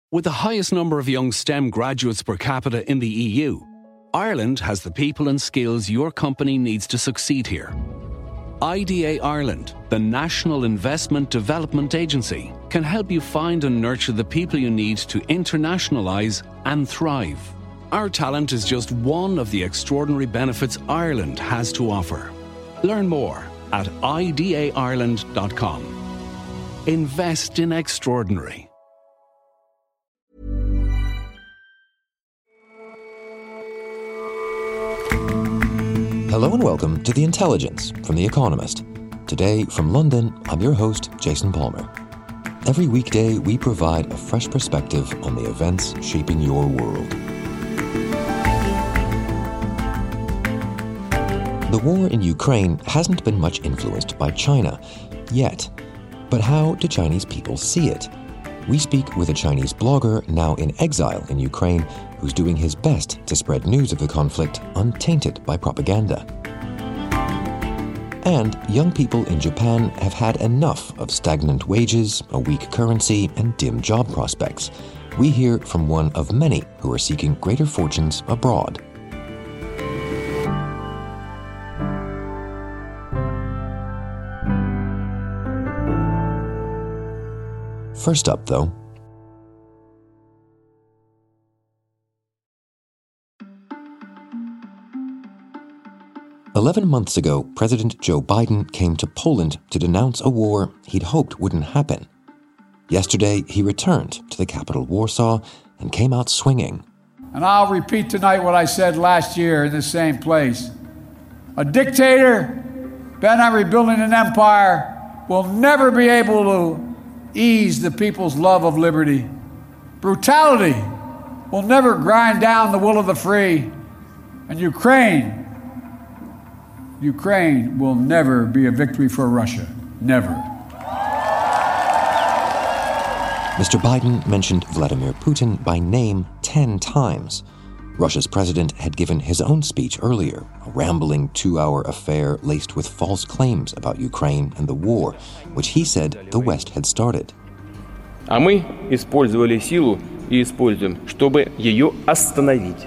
With the highest number of young STEM graduates per capita in the EU, Ireland has the people and skills your company needs to succeed here. IDA Ireland, the National Investment Development Agency, can help you find and nurture the people you need to internationalise and thrive. Our talent is just one of the extraordinary benefits Ireland has to offer. Learn more at idaireland.com. Invest in extraordinary. Hello and welcome to The Intelligence from The Economist. Today, from London, I'm your host, Jason Palmer. Every weekday, we provide a fresh perspective on the events shaping your world. The war in Ukraine hasn't been much influenced by China, yet. But how do Chinese people see it? We speak with a Chinese blogger now in exile in Ukraine who's doing his best to spread news of the conflict untainted by propaganda. And young people in Japan have had enough of stagnant wages, a weak currency, and dim job prospects. We hear from one of many who are seeking greater fortunes abroad. First up, though, 11 months ago, President Joe Biden came to Poland to denounce a war he'd hoped wouldn't happen. Yesterday, he returned to the capital, Warsaw, and came out swinging. And I'll repeat tonight what I said last year in the same place. A dictator bent on rebuilding an empire will never be able to ease the people's love of liberty. Brutality will never grind down the will of the free. And Ukraine will never be a victory for Russia. Never. Mr. Biden mentioned Vladimir Putin by name 10 times. Russia's president had given his own speech earlier, a rambling 2-hour affair laced with false claims about Ukraine and the war, which he said the West had started. А мы использовали силу и используем, чтобы ее остановить.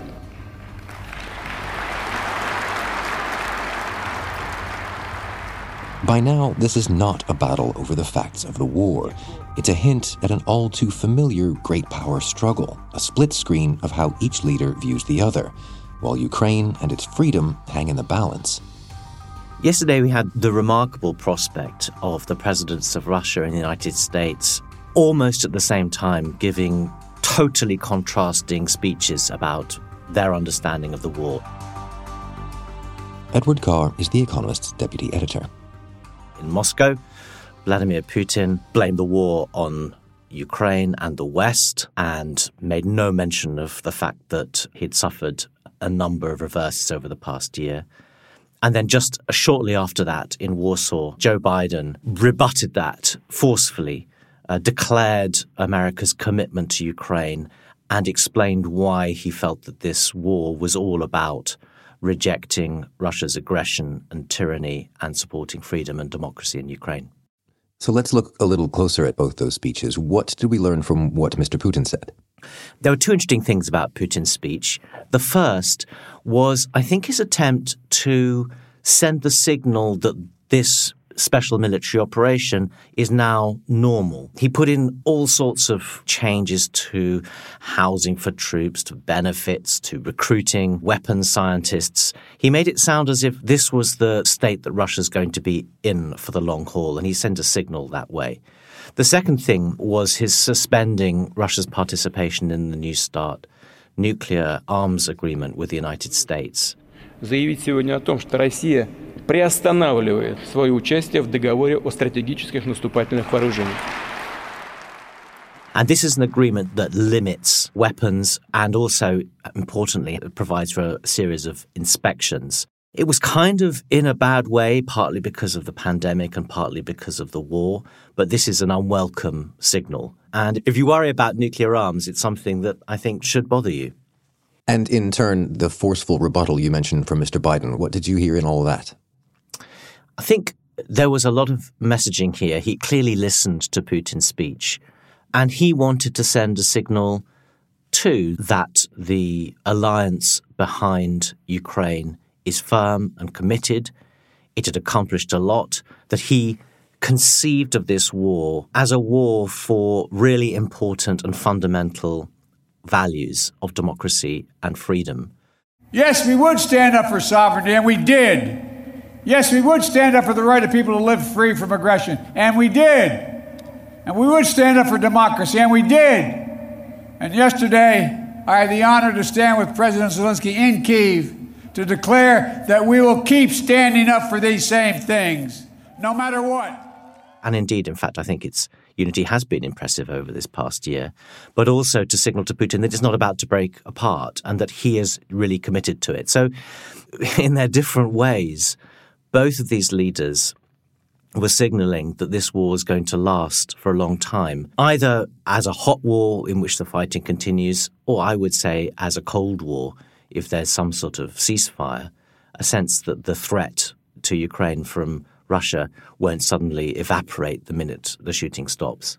By now, this is not a battle over the facts of the war. It's a hint at an all-too-familiar great power struggle, a split screen of how each leader views the other, while Ukraine and its freedom hang in the balance. Yesterday we had the remarkable prospect of the presidents of Russia and the United States almost at the same time giving totally contrasting speeches about their understanding of the war. Edward Carr is The Economist's deputy editor. In Moscow, Vladimir Putin blamed the war on Ukraine and the West and made no mention of the fact that he'd suffered a number of reverses over the past year. And then just shortly after that, in Warsaw, Joe Biden rebutted that forcefully, declared America's commitment to Ukraine and explained why he felt that this war was all about rejecting Russia's aggression and tyranny and supporting freedom and democracy in Ukraine. So let's look a little closer at both those speeches. What did we learn from what Mr. Putin said? There were two interesting things about Putin's speech. The first was, I think, his attempt to send the signal that this special military operation is now normal. He put in all sorts of changes to housing for troops, to benefits, to recruiting weapons scientists. He made it sound as if this was the state that Russia's going to be in for the long haul, and he sent a signal that way. The second thing was his suspending Russia's participation in the New START nuclear arms agreement with the United States. Заявить сегодня о том, что Россия приостанавливает свое участие в договоре о стратегических наступательных вооружениях. And this is an agreement that limits weapons and also, importantly, it provides for a series of inspections. It was kind of in a bad way, partly because of the pandemic and partly because of the war, but this is an unwelcome signal. And if you worry about nuclear arms, it's something that I think should bother you. And in turn, the forceful rebuttal you mentioned from Mr. Biden, what did you hear in all of that? I think there was a lot of messaging here. He clearly listened to Putin's speech. And he wanted to send a signal, too, that the alliance behind Ukraine is firm and committed. It had accomplished a lot, that he conceived of this war as a war for really important and fundamental values of democracy and freedom. Yes, we would stand up for sovereignty, and we did. Yes, we would stand up for the right of people to live free from aggression, and we did. And we would stand up for democracy, and we did. And yesterday, I had the honor to stand with President Zelensky in Kyiv to declare that we will keep standing up for these same things, no matter what. And indeed, in fact, I think its unity has been impressive over this past year, but also to signal to Putin that it's not about to break apart and that he is really committed to it. So in their different ways, both of these leaders were signaling that this war is going to last for a long time, either as a hot war in which the fighting continues, or I would say as a cold war if there's some sort of ceasefire, a sense that the threat to Ukraine from Russia won't suddenly evaporate the minute the shooting stops.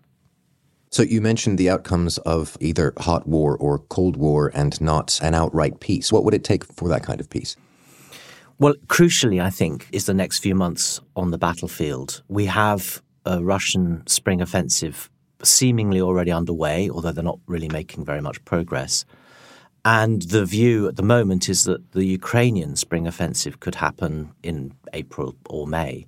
So you mentioned the outcomes of either hot war or cold war and not an outright peace. What would it take for that kind of peace? Well, crucially, I think, is the next few months on the battlefield. We have a Russian spring offensive seemingly already underway, although they're not really making very much progress. And the view at the moment is that the Ukrainian spring offensive could happen in April or May.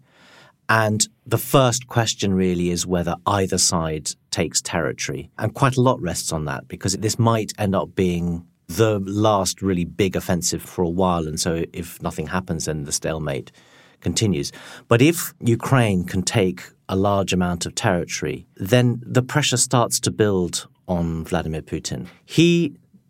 And the first question really is whether either side takes territory. And quite a lot rests on that, because this might end up being the last really big offensive for a while. And so if nothing happens, then the stalemate continues. But if Ukraine can take a large amount of territory, then the pressure starts to build on Vladimir Putin. He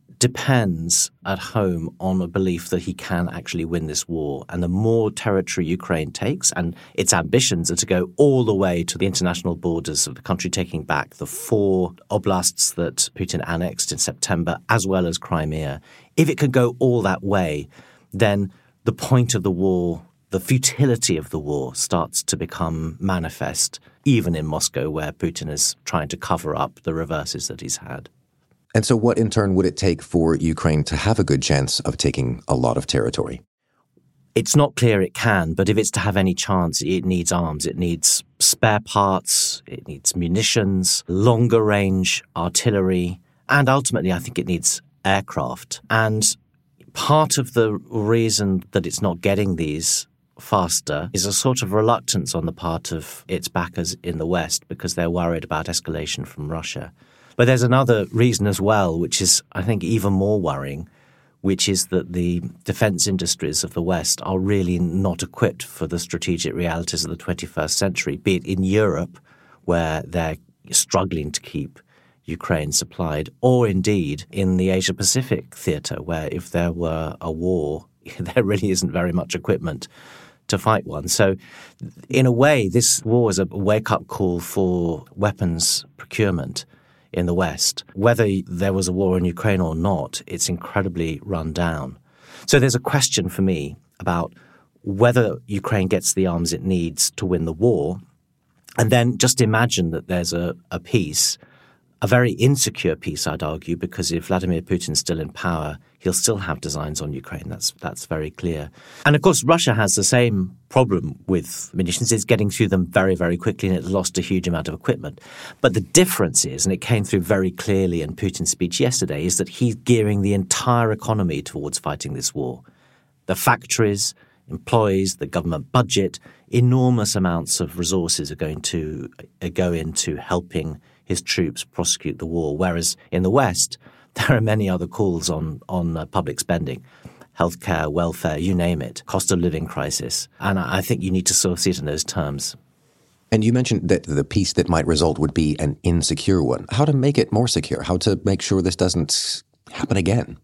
depends at home on a belief that he can actually win this war. And the more territory Ukraine takes, and its ambitions are to go all the way to the international borders of the country, taking back the 4 oblasts that Putin annexed in September, as well as Crimea. If it can go all that way, then the point of the war, the futility of the war, starts to become manifest, even in Moscow, where Putin is trying to cover up the reverses that he's had. And so what, in turn, would it take for Ukraine to have a good chance of taking a lot of territory? It's not clear it can, but if it's to have any chance, it needs arms. It needs spare parts, it needs munitions, longer-range artillery, and ultimately, I think it needs aircraft. And part of the reason that it's not getting these faster is a sort of reluctance on the part of its backers in the West, because they're worried about escalation from Russia. But there's another reason as well, which is, I think, even more worrying, which is that the defense industries of the West are really not equipped for the strategic realities of the 21st century, be it in Europe, where they're struggling to keep Ukraine supplied, or indeed in the Asia-Pacific theatre, where if there were a war, there really isn't very much equipment to fight one. So in a way, this war is a wake-up call for weapons procurement in the West. Whether there was a war in Ukraine or not, it's incredibly run down. So there's a question for me about whether Ukraine gets the arms it needs to win the war. And then just imagine that there's a peace, a very insecure peace, I'd argue, because if Vladimir Putin's still in power, he'll still have designs on Ukraine. That's very clear. And of course, Russia has the same problem with munitions. It's getting through them very, very quickly, and it lost a huge amount of equipment. But the difference is, and it came through very clearly in Putin's speech yesterday, is that he's gearing the entire economy towards fighting this war. The factories, employees, the government budget, enormous amounts of resources are going to go into helping his troops prosecute the war, whereas in the West, there are many other calls on public spending, healthcare, welfare, you name it, cost of living crisis. And I think you need to sort of see it in those terms. And you mentioned that the peace that might result would be an insecure one. How to make it more secure? How to make sure this doesn't happen again?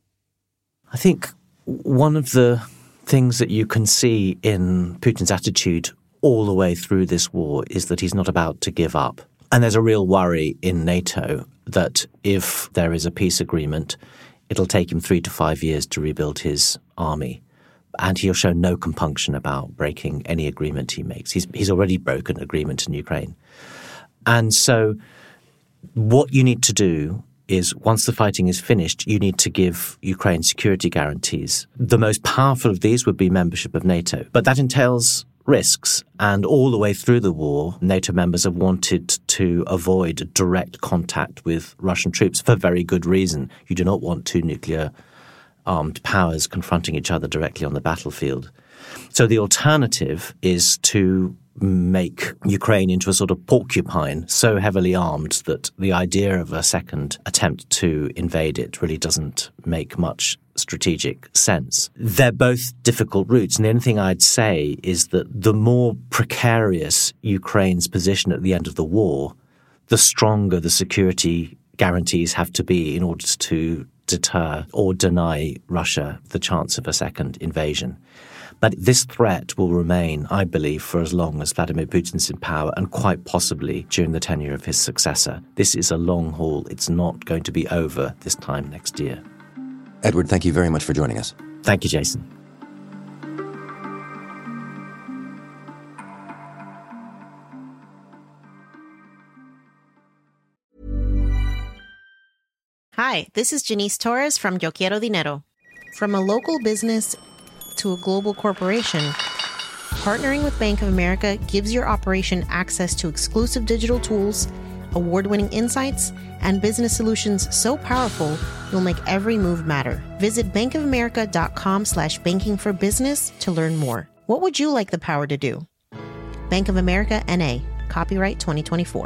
I think one of the things that you can see in Putin's attitude all the way through this war is that he's not about to give up. And there's a real worry in NATO that if there is a peace agreement, it'll take him 3 to 5 years to rebuild his army. And he'll show no compunction about breaking any agreement he makes. He's already broken agreement in Ukraine. And so What you need to do is, once the fighting is finished, you need to give Ukraine security guarantees. The most powerful of these would be membership of NATO. But that entails risks. And all the way through the war, NATO members have wanted to avoid direct contact with Russian troops for very good reason. You do not want two nuclear-armed powers confronting each other directly on the battlefield. So the alternative is to make Ukraine into a sort of porcupine, so heavily armed that the idea of a second attempt to invade it really doesn't make much strategic sense. They're both difficult routes, and the only thing I'd say is that the more precarious Ukraine's position at the end of the war, the stronger the security guarantees have to be in order to deter or deny Russia the chance of a second invasion. But this threat will remain, I believe, for as long as Vladimir Putin's in power, and quite possibly during the tenure of his successor. This is a long haul. It's not going to be over this time next year. Edward, thank you very much for joining us. Thank you, Jason. Hi, this is Janice Torres from Yo Quiero Dinero. From a local business to a global corporation, partnering with Bank of America gives your operation access to exclusive digital tools, award-winning insights, and business solutions so powerful you'll make every move matter. Visit bankofamerica.com/banking for business to learn more. What would you like the power to do? Bank of America, N.A., copyright 2024.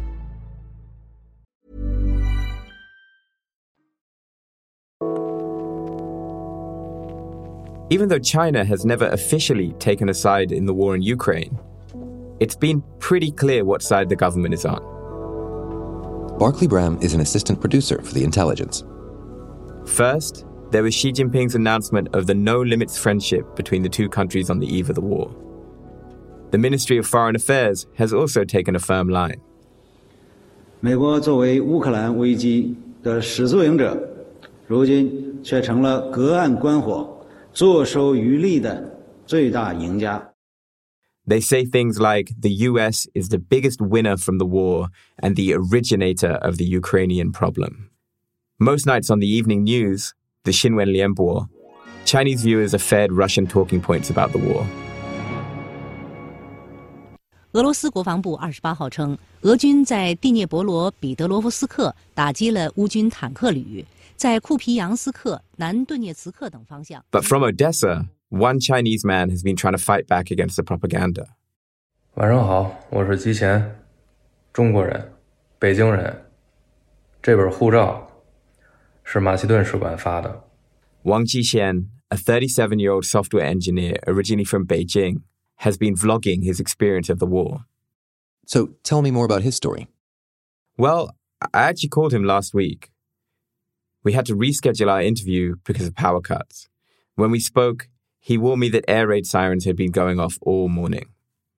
Even though China has never officially taken a side in the war in Ukraine, it's been pretty clear what side the government is on. Barclay Bram is an assistant producer for The Intelligence. First, there was Xi Jinping's announcement of the no-limits friendship between the two countries on the eve of the war. The Ministry of Foreign Affairs has also taken a firm line. 美国作为乌克兰危机的始作俑者，如今却成了隔岸观火 坐收渔利的最大赢家。 They say things like the US is the biggest winner from the war and the originator of the Ukrainian problem. Most nights on the evening news, the Xinwen Lianbo, Chinese viewers are fed Russian talking points about the war. 俄罗斯国防部28号称，俄军在第聂伯罗彼得罗夫斯克打击了乌军坦克旅，在库皮扬斯克、南顿涅茨克等方向。 But from Odessa, one Chinese man has been trying to fight back against the propaganda. 晚上好，我是吉贤，中国人，北京人。这本护照是马其顿使馆发的。 Wang Jixian, a 37-year-old software engineer originally from Beijing, has been vlogging his experience of the war. So tell me more about his story. Well, I actually called him last week. We had to reschedule our interview because of power cuts. When we spoke, he warned me that air raid sirens had been going off all morning.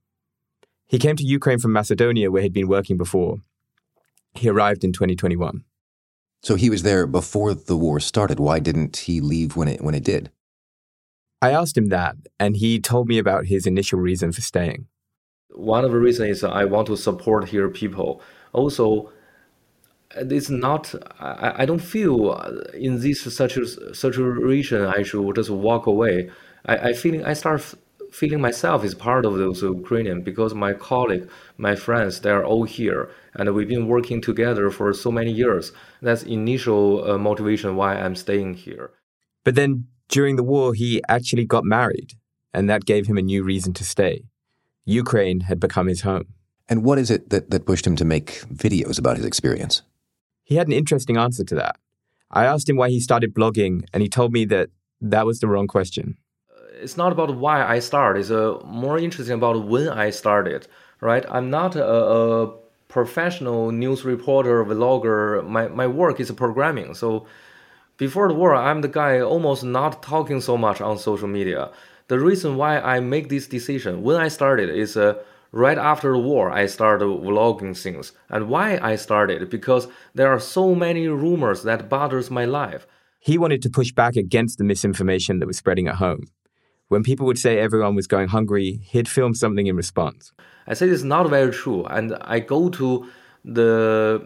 He came to Ukraine from Macedonia, where he'd been working before. He arrived in 2021. So he was there before the war started. Why didn't he leave when it did? I asked him that, and he told me about his initial reason for staying. One of the reasons is I want to support here people. Also, it's not, I don't feel in this such a region I should just walk away. I start feeling myself is part of those Ukrainians because my colleague, my friends, they're all here. And we've been working together for so many years. That's initial motivation why I'm staying here. But then during the war, he actually got married, and that gave him a new reason to stay. Ukraine had become his home. And what is it that pushed him to make videos about his experience? He had an interesting answer to that. I asked him why he started blogging, and he told me that was the wrong question. It's not about why I started. It's more interesting about when I started, right? I'm not a professional news reporter, vlogger. My work is programming. So before the war, I'm the guy almost not talking so much on social media. The reason why I make this decision when I started is right after the war, I started vlogging things. And why I started? Because there are so many rumors that bothers my life. He wanted to push back against the misinformation that was spreading at home. When people would say everyone was going hungry, he'd film something in response. I say it's not very true. And I go to the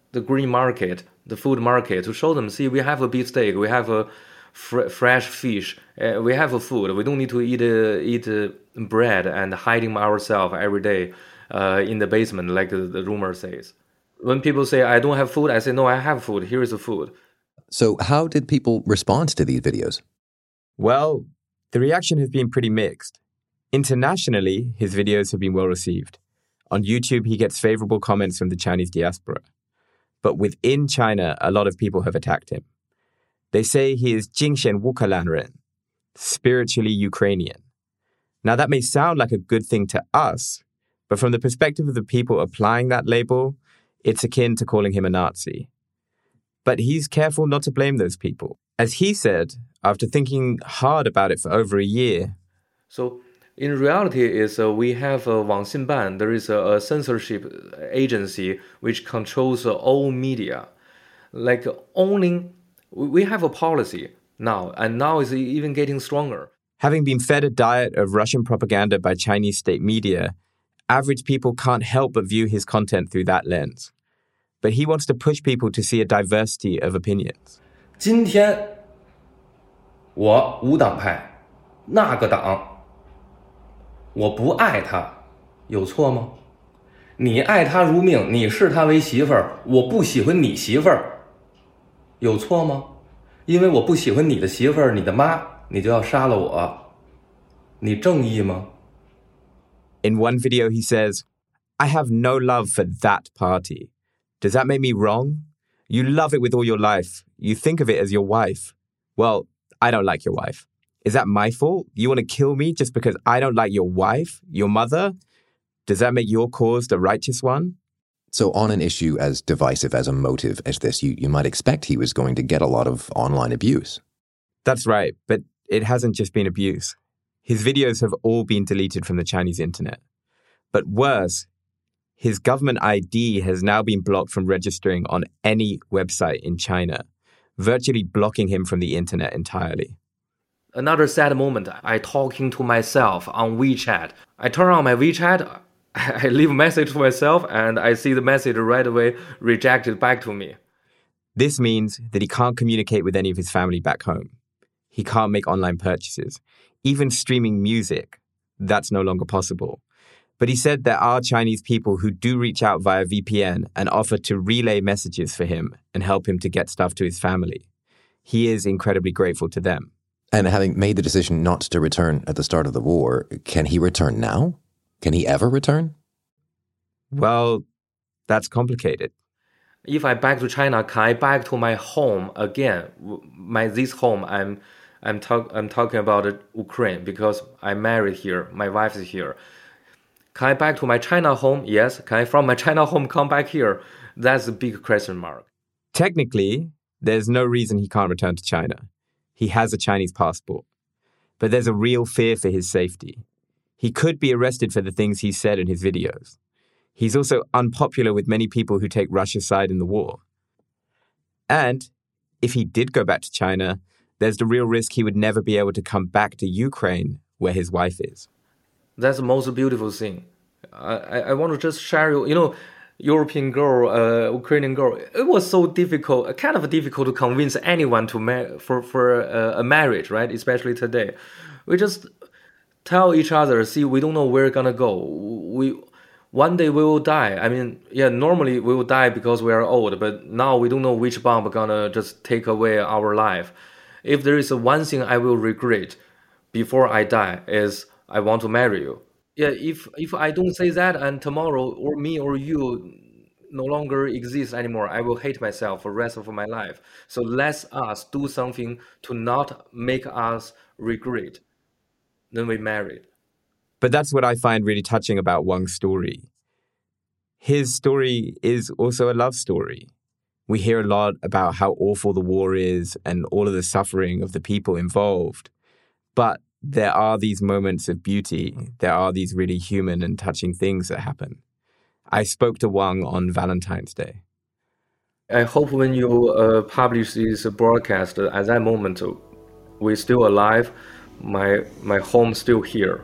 the green market, the food market, to show them, see, we have a beefsteak, we have a fresh fish, we have a food. We don't need to eat bread and hiding ourselves every day in the basement, like the rumor says. When people say, I don't have food, I say, no, I have food. Here is the food. So how did people respond to these videos? Well, the reaction has been pretty mixed. Internationally, his videos have been well received. On YouTube, he gets favorable comments from the Chinese diaspora. But within China, a lot of people have attacked him. They say he is 精神乌克兰人, spiritually Ukrainian. Now, that may sound like a good thing to us, but from the perspective of the people applying that label, it's akin to calling him a Nazi. But he's careful not to blame those people. As he said, after thinking hard about it for over a year. So, in reality, we have Wang Xinban. There is a censorship agency which controls all media. Like we have a policy now, and now it's even getting stronger. Having been fed a diet of Russian propaganda by Chinese state media, average people can't help but view his content through that lens. But he wants to push people to see a diversity of opinions. 今天我无党派，那个党我不爱他，有错吗？你爱他如命，你视他为媳妇儿，我不喜欢你媳妇儿，有错吗？因为我不喜欢你的媳妇儿，你的妈，你就要杀了我，你正义吗？ In one video he says, I have no love for that party. Does that make me wrong? You love it with all your life. You think of it as your wife. Well, I don't like your wife. Is that my fault? You want to kill me just because I don't like your wife, your mother? Does that make your cause the righteous one? So on an issue as divisive as a motive as this, you might expect he was going to get a lot of online abuse. That's right, but it hasn't just been abuse. His videos have all been deleted from the Chinese internet. But worse, his government ID has now been blocked from registering on any website in China, virtually blocking him from the internet entirely. Another sad moment, I talking to myself on WeChat. I turn on my WeChat, I leave a message to myself, and I see the message right away rejected back to me. This means that he can't communicate with any of his family back home. He can't make online purchases. Even streaming music, that's no longer possible. But he said there are Chinese people who do reach out via VPN and offer to relay messages for him and help him to get stuff to his family. He is incredibly grateful to them. And having made the decision not to return at the start of the war, can he return now? Can he ever return? Well, that's complicated. If I back to China, can I back to my home again? This home, I'm talking about Ukraine because I'm married here. My wife is here. Can I back to my China home? Yes. Can I from my China home come back here? That's a big question mark. Technically, there's no reason he can't return to China. He has a Chinese passport. But there's a real fear for his safety. He could be arrested for the things he said in his videos. He's also unpopular with many people who take Russia's side in the war. And if he did go back to China, there's the real risk he would never be able to come back to Ukraine, where his wife is. That's the most beautiful thing. I want to just share European girl, Ukrainian girl. It was so difficult, kind of difficult to convince anyone to for a marriage, right? Especially today, we just tell each other, see, we don't know where we're gonna go. One day we will die. I mean, yeah, normally we will die because we are old, but now we don't know which bomb gonna just take away our life. If there is one thing I will regret before I die is I want to marry you. Yeah, if I don't say that and tomorrow or me or you no longer exist anymore, I will hate myself for the rest of my life. So let us do something to not make us regret. Then we married. But that's what I find really touching about Wang's story. His story is also a love story. We hear a lot about how awful the war is and all of the suffering of the people involved. But there are these moments of beauty. There are these really human and touching things that happen. I spoke to Wang on Valentine's Day. I hope when you publish this broadcast, at that moment, we're still alive. My home still here.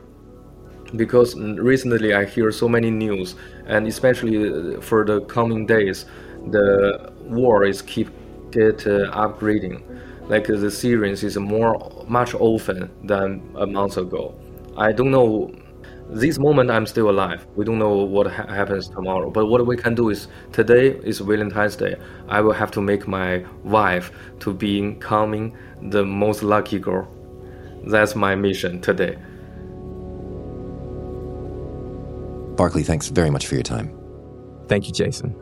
Because recently I hear so many news, and especially for the coming days, the war is keep upgrading. Like the Syrians is much often than a month ago. I don't know. This moment I'm still alive. We don't know what happens tomorrow. But what we can do is today is Valentine's Day. I will have to make my wife to becoming the most lucky girl. That's my mission today. Barclay, thanks very much for your time. Thank you, Jason.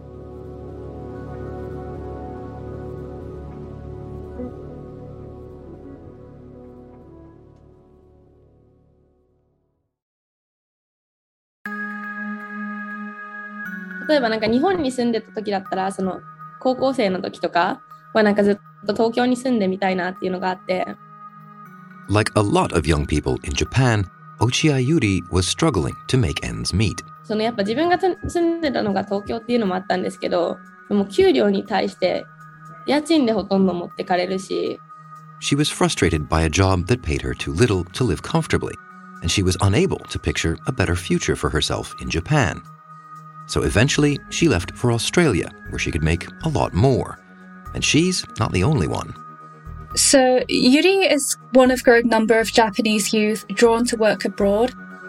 例えばなんか日本に住んでた時だったら、その高校生の時とかはなんかずっと東京に住んでみたいなっていうのがあって。 Like a lot of young people in Japan, Ochiai Yuri was struggling to make ends meet. そのやっぱ自分が住んでたのが東京っていうのもあったんですけど、もう給料に対して家賃でほとんど持ってかれるし。 She was frustrated by a job that paid her too little to live comfortably, and she was unable to picture a better future for herself in Japan. So eventually, she left for Australia, where she could make a lot more. And she's not the only one. So, Yuri is one of a growing number of Japanese youth drawn to work abroad.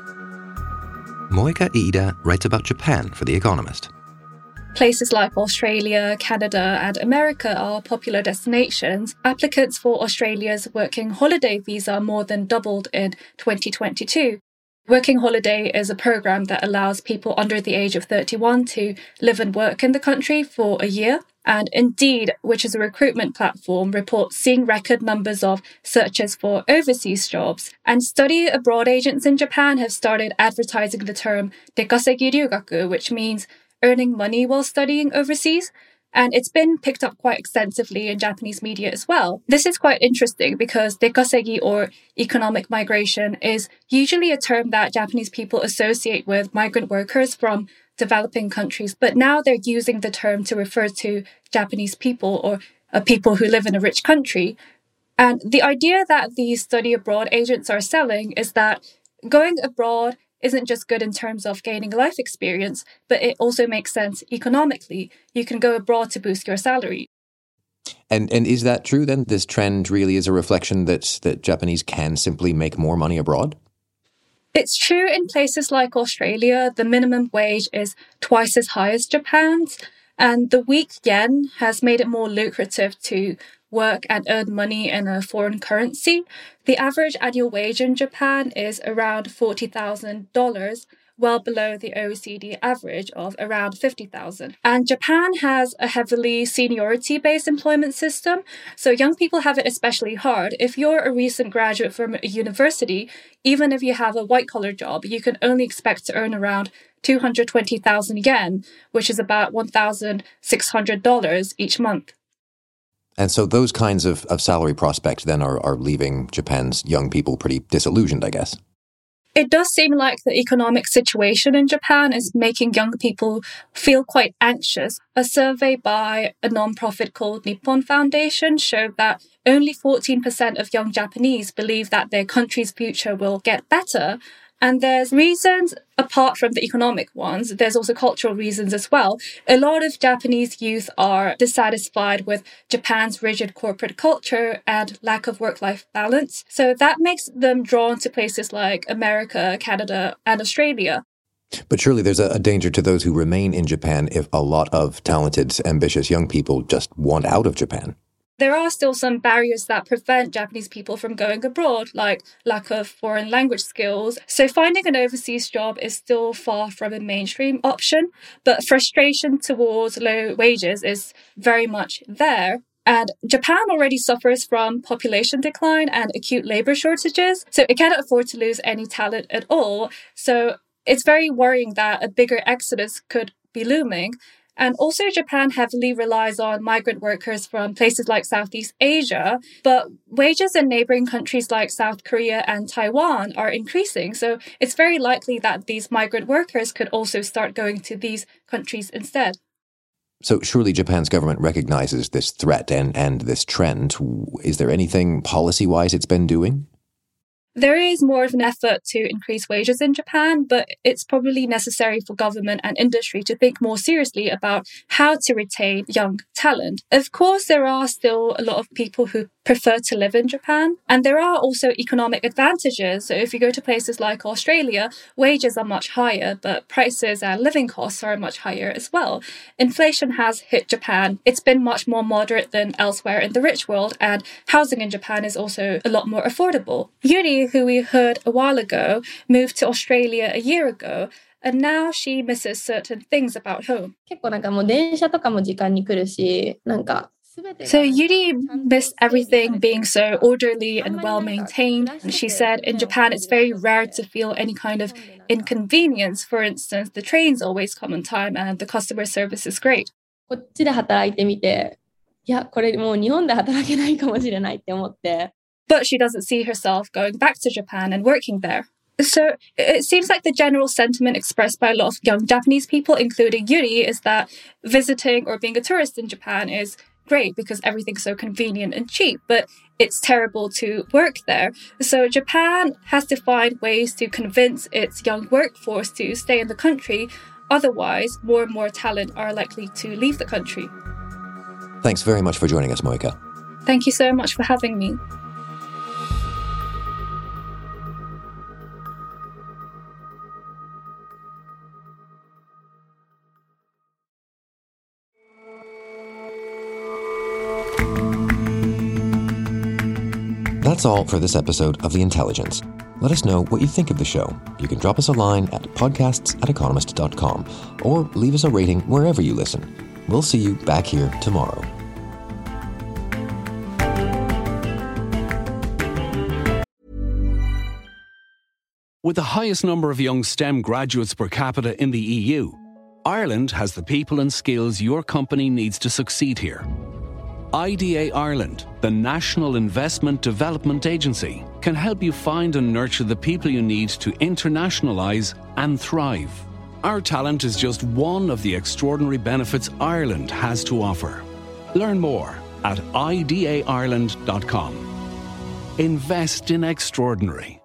Moeka Iida writes about Japan for The Economist. Places like Australia, Canada, and America are popular destinations. Applicants for Australia's working holiday visa more than doubled in 2022. Working Holiday is a program that allows people under the age of 31 to live and work in the country for a year. And Indeed, which is a recruitment platform, reports seeing record numbers of searches for overseas jobs. And study abroad agents in Japan have started advertising the term dekasegi ryugaku, which means earning money while studying overseas. And it's been picked up quite extensively in Japanese media as well. This is quite interesting because dekasegi, or economic migration, is usually a term that Japanese people associate with migrant workers from developing countries. But now they're using the term to refer to Japanese people or people who live in a rich country. And the idea that these study abroad agents are selling is that going abroad isn't just good in terms of gaining life experience, but it also makes sense economically. You can go abroad to boost your salary. And is that true then? This trend really is a reflection that Japanese can simply make more money abroad? It's true in places like Australia. The minimum wage is twice as high as Japan's, and the weak yen has made it more lucrative to work and earn money in a foreign currency. The average annual wage in Japan is around $40,000, well below the OECD average of around $50,000. And Japan has a heavily seniority-based employment system, so young people have it especially hard. If you're a recent graduate from a university, even if you have a white-collar job, you can only expect to earn around 220,000 yen, which is about $1,600 each month. And so those kinds of salary prospects then are leaving Japan's young people pretty disillusioned, I guess. It does seem like the economic situation in Japan is making young people feel quite anxious. A survey by a non-profit called Nippon Foundation showed that only 14% of young Japanese believe that their country's future will get better. And there's reasons apart from the economic ones. There's also cultural reasons as well. A lot of Japanese youth are dissatisfied with Japan's rigid corporate culture and lack of work-life balance. So that makes them drawn to places like America, Canada, and Australia. But surely there's a danger to those who remain in Japan if a lot of talented, ambitious young people just want out of Japan. There are still some barriers that prevent Japanese people from going abroad, like lack of foreign language skills. So finding an overseas job is still far from a mainstream option, but frustration towards low wages is very much there. And Japan already suffers from population decline and acute labor shortages, so it cannot afford to lose any talent at all. So it's very worrying that a bigger exodus could be looming. And also Japan heavily relies on migrant workers from places like Southeast Asia, but wages in neighboring countries like South Korea and Taiwan are increasing. So it's very likely that these migrant workers could also start going to these countries instead. So surely Japan's government recognizes this threat and this trend. Is there anything policy-wise it's been doing? There is more of an effort to increase wages in Japan, but it's probably necessary for government and industry to think more seriously about how to retain young talent. Of course, there are still a lot of people who prefer to live in Japan, and there are also economic advantages. So if you go to places like Australia, wages are much higher, but prices and living costs are much higher as well. Inflation has hit Japan. It's been much more moderate than elsewhere in the rich world, and housing in Japan is also a lot more affordable. Yuri, who we heard a while ago, moved to Australia a year ago, and now she misses certain things about home. 結構なんかもう電車とかも時間に来るし、なんか So Yuri missed everything being so orderly and well-maintained. She said in Japan it's very rare to feel any kind of inconvenience. For instance, the trains always come on time and the customer service is great. こっちで働いてみて、いや、これもう日本で働けないかもしれないって思って。 But she doesn't see herself going back to Japan and working there. So it seems like the general sentiment expressed by a lot of young Japanese people, including Yuri, is that visiting or being a tourist in Japan is great because everything's so convenient and cheap, but it's terrible to work there. So Japan has to find ways to convince its young workforce to stay in the country. Otherwise, more and more talent are likely to leave the country. Thanks very much for joining us, Moika. Thank you so much for having me. That's all for this episode of The Intelligence. Let us know what you think of the show. You can drop us a line at podcasts@economist.com or leave us a rating wherever you listen. We'll see you back here tomorrow. With the highest number of young STEM graduates per capita in the EU, Ireland has the people and skills your company needs to succeed here. IDA Ireland, the National Investment Development Agency, can help you find and nurture the people you need to internationalise and thrive. Our talent is just one of the extraordinary benefits Ireland has to offer. Learn more at idaireland.com. Invest in extraordinary.